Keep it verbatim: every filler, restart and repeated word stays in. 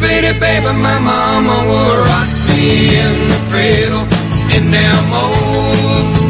bitty baby, my mama would rock me in the cradle in them old